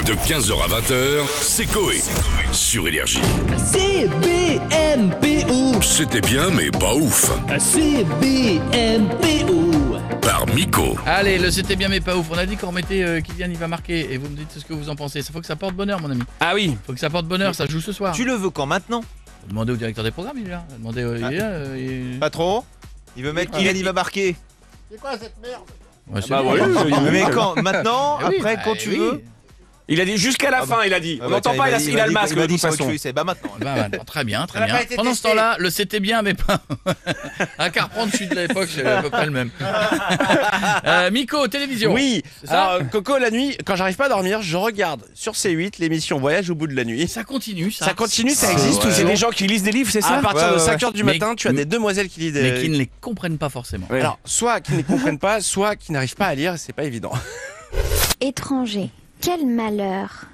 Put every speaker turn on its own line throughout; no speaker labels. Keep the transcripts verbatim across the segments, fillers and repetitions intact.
De quinze heures à vingt heures, c'est Coé. Sur Énergie.
C B M P O.
C'était bien, mais pas ouf.
C B M P O.
Par Miko.
Allez, le c'était bien mais pas ouf. On a dit qu'on remettait euh, Kylian, il va marquer. Et vous me dites ce que vous en pensez. Ça faut que ça porte bonheur, mon ami.
Ah oui.
Faut que ça porte bonheur, ça joue ce soir.
Tu le veux quand maintenant?
Demandez au directeur des programmes, il est là. Demandez, euh, il est là, euh, il-
Patron? Il veut mettre Kylian, il va marquer.
Ouais, c'est
bah
bien.
ouais,
Mais quand? Maintenant?
Eh oui,
Après,
bah,
quand tu
oui.
veux?
Il a dit jusqu'à la fin, il a dit.
Ah
On
bah
n'entend
tiens,
pas, il a,
m'a dit-
il a le
m'a dit-
masque
il m'a
de
dit
toute
qu'il
façon.
s'en C'est bah maintenant.
Bah, bah, très bien, très
Ça n'a
bien.
pas été
Pendant ce
testé.
temps-là, le c'était bien mais pas. À Carpente, je suis de l'époque, c'est à peu près le même. Euh, Miko, télévision.
Oui,
C'est ça
alors Coco, la nuit, quand j'arrive pas à dormir, je regarde sur C huit l'émission Voyage au bout de la nuit.
Ça continue, ça.
Ça continue, ça
Ah,
existe ou
ouais.
c'est des gens qui lisent des livres, c'est ça À partir
Ouais,
de
ouais,
cinq heures du
Mais-
matin, tu as des demoiselles qui lisent des
Mais qui ne les comprennent pas forcément.
Ouais. Alors, soit qui ne les comprennent pas, soit qui n'arrivent pas à lire, c'est pas évident.
Étranger, quel malheur.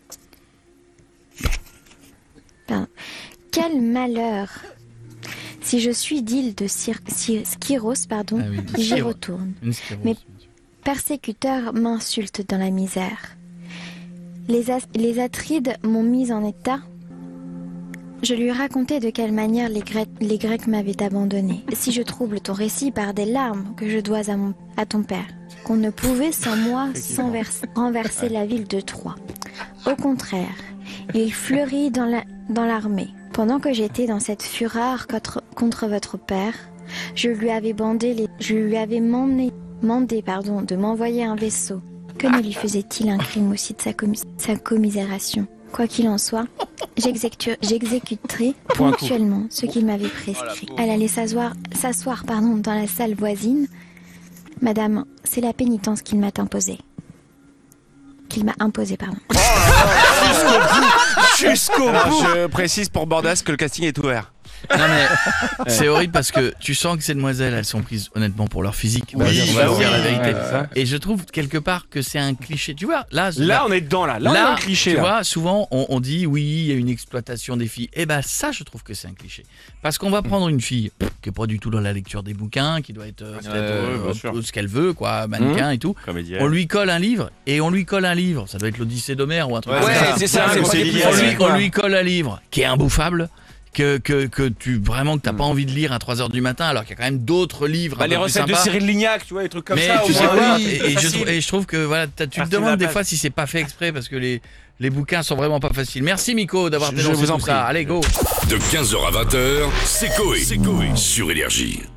Pardon. Quel malheur. Si je suis d'île de Cyr- Cyr- Skyros, pardon,
Ah oui,
j'y
Skyros.
retourne.
Une sclérose.
Mais- Persécuteurs m'insultent dans la misère. Les, as- les Atrides m'ont mise en état. Je lui racontais de quelle manière les, Grecs- les Grecs m'avaient abandonné. Si je trouble ton récit par des larmes que je dois à, mon, à ton père, qu'on ne pouvait sans moi sans vers- renverser la ville de Troie. Au contraire, il fleurit dans la- dans l'armée. Pendant que j'étais dans cette fureur contre, contre votre père, je lui avais bandé les, je lui avais mandé, mandé pardon, de m'envoyer un vaisseau. Que ne lui faisait-il un crime aussi de sa, commis- sa commisération? Quoi qu'il en soit, j'exécu- j'exécuterai
Point coup.
ponctuellement ce qu'il m'avait prescrit. Elle allait s'asseoir, s'asseoir pardon, dans la salle voisine. Madame, c'est la pénitence qu'il m'a imposée. Qu'il m'a imposée, pardon.
Jusqu'au bout. Je précise pour Bordas que le casting est ouvert.
Non mais c'est horrible parce que tu sens que ces demoiselles elles sont prises honnêtement pour leur physique. On va
Oui,
dire- on va
bah
se dire
oui,
la vérité.
ouais, c'est ça.
Et je trouve quelque part que c'est un cliché. Tu vois, là,
Là, on est dedans, là. Là, on est dans le cliché.
tu
là.
vois, souvent on, on dit oui, il y a une exploitation des filles. Et ben ça, je trouve que c'est un cliché. Parce qu'on va prendre une fille pff, qui est pas du tout dans la lecture des bouquins, qui doit être euh, peut-être, euh,
bien sûr.
tout ce qu'elle veut, quoi, mannequin et tout.
Comédienne.
On lui colle un livre et on lui colle un livre. Ça doit être l'Odyssée d'Homère ou un truc
Ouais,
comme
Ouais,
ça.
c'est ça,
Ouais,
c'est
c'est
c'est
lié,
On
ouais.
lui, on lui colle un livre qui est imbouffable. Que, que, que tu vraiment que t'as
Mm.
pas envie de lire à trois heures du matin alors qu'il y a quand même d'autres livres.
Bah,
un
les
peu plus
recettes de
sympas.
Cyril Lignac, tu vois, des trucs comme
Mais
ça.
tu
au
sais
moins,
quoi
oui,
et, et je,
facile.
trou- et je trouve que voilà, t'as- tu te
Facile
demandes
à
des
base.
fois si c'est pas fait exprès parce que les, les bouquins sont vraiment pas faciles. Merci Miko d'avoir
Je- je
dénoncé
vous en
tout ça.
prie.
Allez go.
De quinze heures à vingt heures, c'est Coé. Sur Énergie.